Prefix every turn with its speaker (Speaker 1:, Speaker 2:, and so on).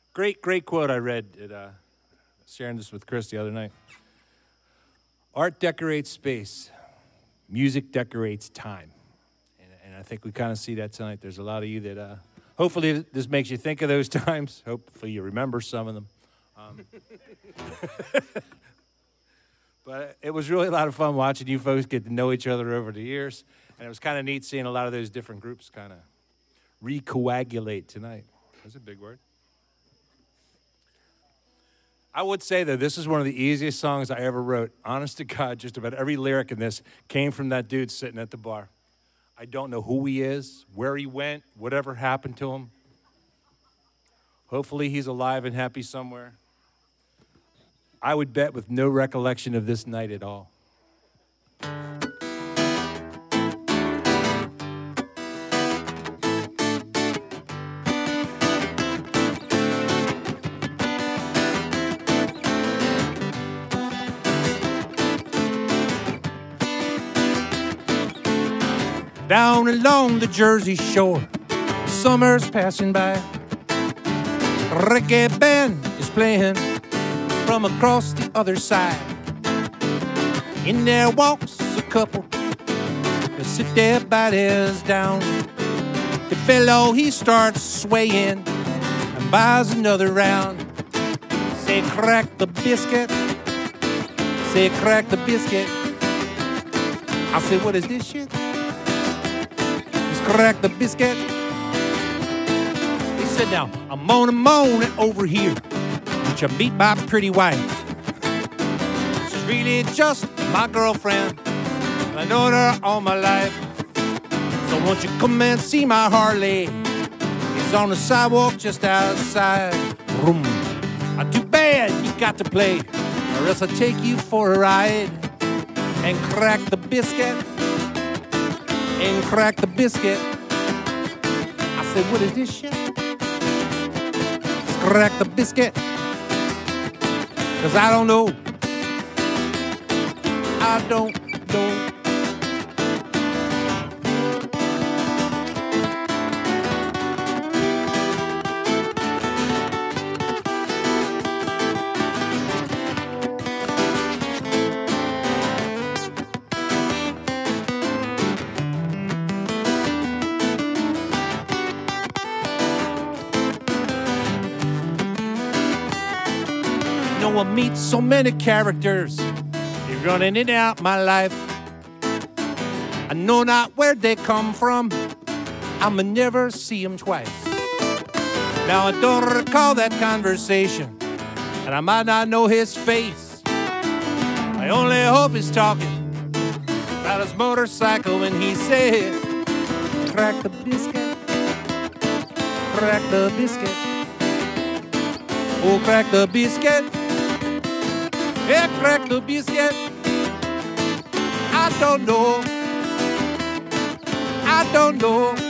Speaker 1: Great quote I read at sharing this with Chris the other night. Art decorates space. Music decorates time. And I think we kind of see that tonight. There's a lot of you that hopefully this makes you think of those times. Hopefully you remember some of them. But it was really a lot of fun watching you folks get to know each other over the years. And it was kind of neat seeing a lot of those different groups kind of recoagulate tonight. That's a big word. I would say, though, this is one of the easiest songs I ever wrote. Honest to God, just about every lyric in this came from that dude sitting at the bar. I don't know who he is, where he went, whatever happened to him. Hopefully he's alive and happy somewhere. I would bet with no recollection of this night at all. Down along the Jersey shore, summer's passing by. Reggae band is playing from across the other side. In there walks a couple, they sit their bodies down. The fellow, he starts swaying and buys another round. Say, crack the biscuit. Say, crack the biscuit. I say, what is this shit? Crack the biscuit. He said, now, I'm moaning over here, but you beat my pretty wife. She's really just my girlfriend, and I known her all my life. So won't you come and see my Harley? It's on the sidewalk just outside. Vroom. Not too bad you got to play, or else I'll take you for a ride and crack the biscuit. And crack the biscuit. I said, what is this shit? Let's crack the biscuit. Cause I don't know. I don't know. I meet so many characters, they're running in and out my life. I know not where they come from, I'ma never see them twice. Now I don't recall that conversation, and I might not know his face. I only hope he's talking about his motorcycle when he said, crack the biscuit, crack the biscuit, oh crack the biscuit. Yeah, crack the biscuit. I don't know.